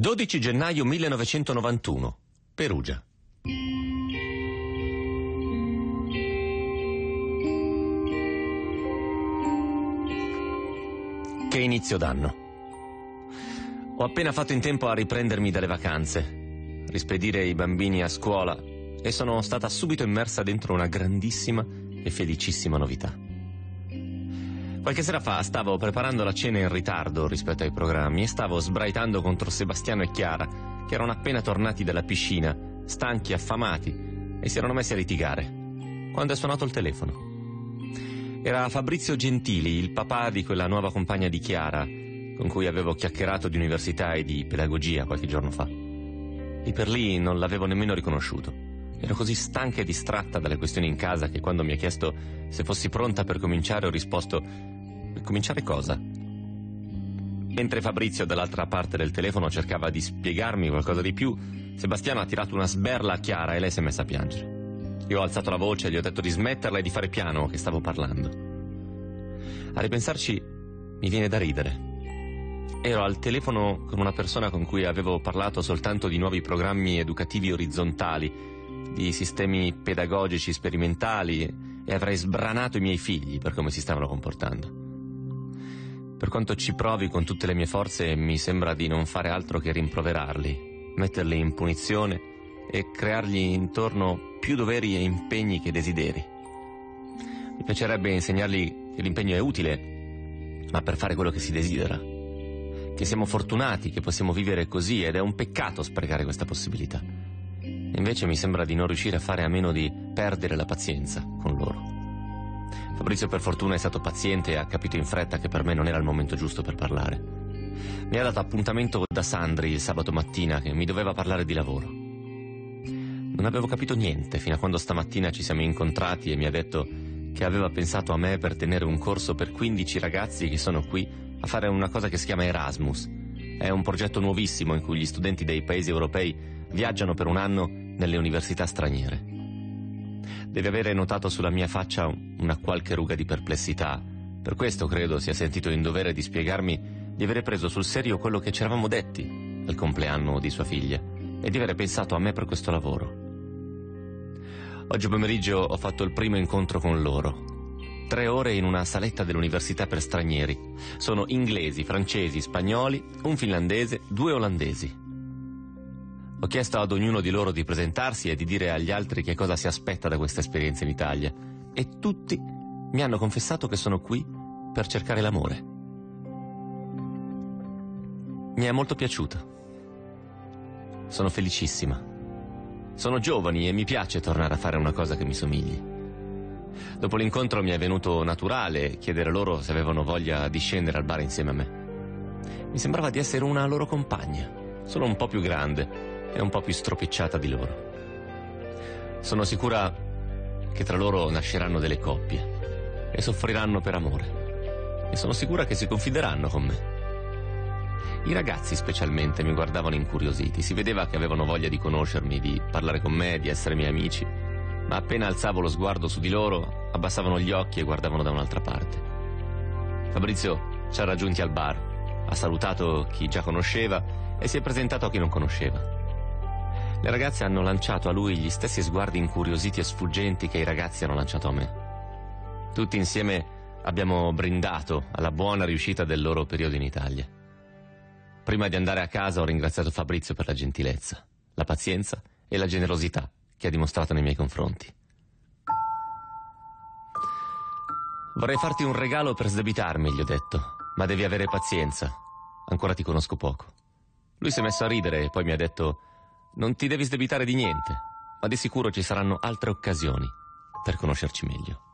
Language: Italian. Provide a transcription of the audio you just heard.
12 gennaio 1991, Perugia. Che inizio d'anno. Ho appena fatto in tempo a riprendermi dalle vacanze, rispedire i bambini a scuola e sono stata subito immersa dentro una grandissima e felicissima novità. Qualche sera fa stavo preparando la cena in ritardo rispetto ai programmi e stavo sbraitando contro Sebastiano e Chiara, che erano appena tornati dalla piscina, stanchi, affamati, e si erano messi a litigare, quando è suonato il telefono. Era Fabrizio Gentili, il papà di quella nuova compagna di Chiara, con cui avevo chiacchierato di università e di pedagogia qualche giorno fa. Lì per lì non l'avevo nemmeno riconosciuto. Ero così stanca e distratta dalle questioni in casa che quando mi ha chiesto se fossi pronta per cominciare ho risposto: per cominciare cosa? Mentre Fabrizio dall'altra parte del telefono cercava di spiegarmi qualcosa di più, Sebastiano ha tirato una sberla a Chiara e lei si è messa a piangere. Io ho alzato la voce e gli ho detto di smetterla e di fare piano, che stavo parlando. A ripensarci mi viene da ridere. Ero al telefono con una persona con cui avevo parlato soltanto di nuovi programmi educativi orizzontali, di sistemi pedagogici sperimentali, e avrei sbranato i miei figli per come si stavano comportando. Per quanto ci provi con tutte le mie forze, mi sembra di non fare altro che rimproverarli, metterli in punizione e creargli intorno più doveri e impegni che desideri. Mi piacerebbe insegnargli che l'impegno è utile, ma per fare quello che si desidera, che siamo fortunati, che possiamo vivere così ed è un peccato sprecare questa possibilità. Invece mi sembra di non riuscire a fare a meno di perdere la pazienza con loro. Fabrizio per fortuna è stato paziente e ha capito in fretta che per me non era il momento giusto per parlare. Mi ha dato appuntamento da Sandri il sabato mattina, che mi doveva parlare di lavoro. Non avevo capito niente fino a quando stamattina ci siamo incontrati e mi ha detto che aveva pensato a me per tenere un corso per 15 ragazzi che sono qui a fare una cosa che si chiama Erasmus. È un progetto nuovissimo in cui gli studenti dei paesi europei viaggiano per un anno nelle università straniere. Deve avere notato sulla mia faccia una qualche ruga di perplessità. Per questo credo sia sentito in dovere di spiegarmi di avere preso sul serio quello che ci eravamo detti al compleanno di sua figlia e di avere pensato a me per questo lavoro. Oggi pomeriggio ho fatto il primo incontro con loro. 3 ore in una saletta dell'università per stranieri. Sono inglesi, francesi, spagnoli, un finlandese, 2 olandesi. Ho chiesto ad ognuno di loro di presentarsi e di dire agli altri che cosa si aspetta da questa esperienza in Italia. E tutti mi hanno confessato che sono qui per cercare l'amore. Mi è molto piaciuta. Sono felicissima. Sono giovani e mi piace tornare a fare una cosa che mi somigli. Dopo l'incontro mi è venuto naturale chiedere loro se avevano voglia di scendere al bar insieme a me. Mi sembrava di essere una loro compagna, solo un po' più grande e un po' più stropicciata di loro. Sono sicura che tra loro nasceranno delle coppie e soffriranno per amore. E sono sicura che si confideranno con me. I ragazzi specialmente mi guardavano incuriositi, si vedeva che avevano voglia di conoscermi, di parlare con me, di essere miei amici, ma appena alzavo lo sguardo su di loro, abbassavano gli occhi e guardavano da un'altra parte. Fabrizio ci ha raggiunti al bar, ha salutato chi già conosceva e si è presentato a chi non conosceva. Le ragazze hanno lanciato a lui gli stessi sguardi incuriositi e sfuggenti che i ragazzi hanno lanciato a me. Tutti insieme abbiamo brindato alla buona riuscita del loro periodo in Italia. Prima di andare a casa ho ringraziato Fabrizio per la gentilezza, la pazienza e la generosità che ha dimostrato nei miei confronti. Vorrei farti un regalo per sdebitarmi, gli ho detto, ma devi avere pazienza, ancora ti conosco poco. Lui si è messo a ridere e poi mi ha detto: non ti devi sdebitare di niente, ma di sicuro ci saranno altre occasioni per conoscerci meglio.